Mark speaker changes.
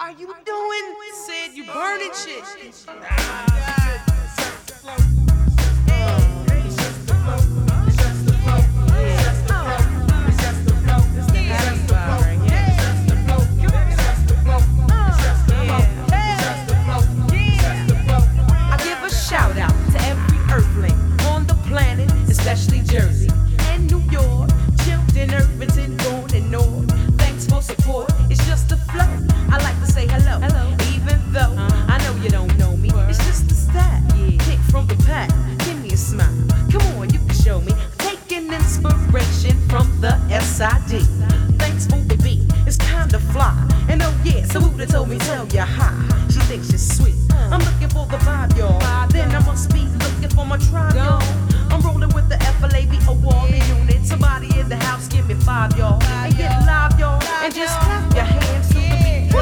Speaker 1: are you doing? Said you burning shit. Shout out to every earthling on the planet, especially Jersey and New York, Chilton, Irvington, born and north. Thanks for support, it's just a flow. I like to say hello, even though I know you don't know me. It's just a style, pick from the pack. Give me a smile, come on, you can show me. Taking inspiration from the SID. Thanks for the beat, it's kinda fly. And oh yeah, Saluda told me tell ya hi. She thinks you're sweet. I'm looking for the vibe, y'all. Then I must be looking for my tribe, y'all. I'm rolling with the FLAB, a wall, the unit. Somebody in the house, give me 5, y'all. And get live, y'all. And just clap your hands to the beat.